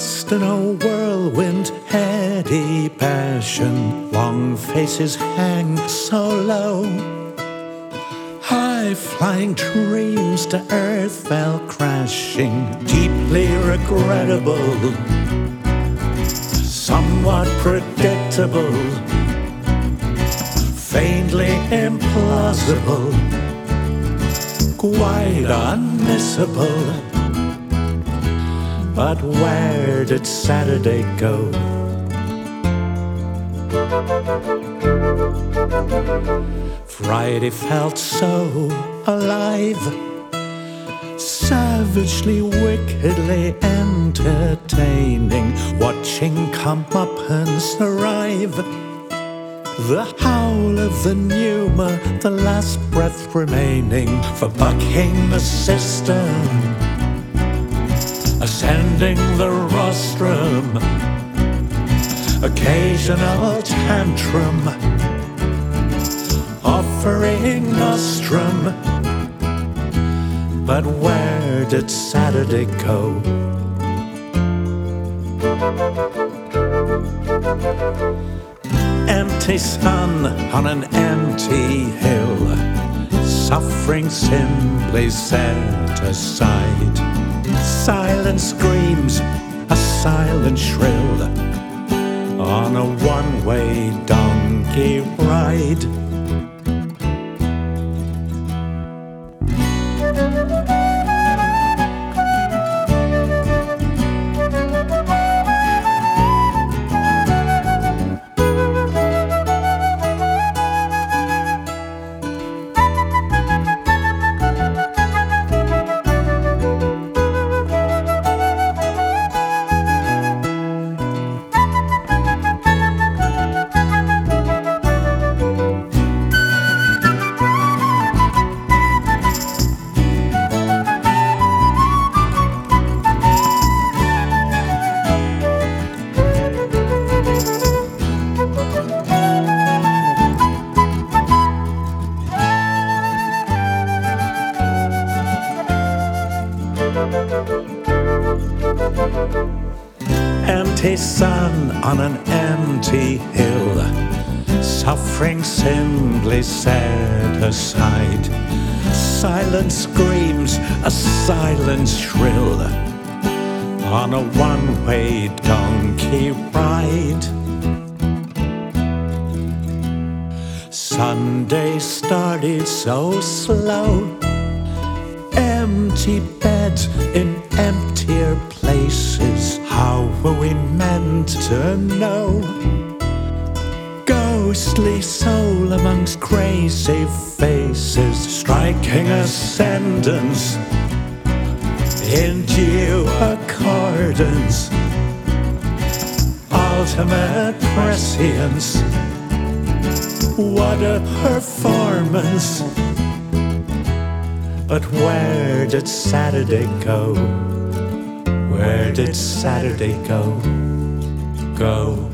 Lost in a whirlwind, heady passion, long faces hang so low. High-flying dreams to earth fell crashing, deeply regrettable, somewhat predictable, faintly implausible, quite unmissable. But where did Saturday go? Friday felt so alive, savagely, wickedly entertaining, watching comeuppance arrive. The howl of the pneuma, the last breath remaining for bucking the system, ascending the rostrum, occasional tantrum, offering nostrum. But where did Saturday go? Empty sun on an empty hill, suffering simply set aside. Silent screams, a silent shrill, on a one-way donkey ride. Empty sun on an empty hill, suffering simply set aside. Silent screams, a silent shrill, on a one-way donkey ride. Sunday started so slow, empty beds in emptier places. How were we meant to know? Ghostly soul amongst crazy faces, striking ascendance in due accordance, ultimate prescience. What a performance! But where did Saturday go? Where did Saturday go?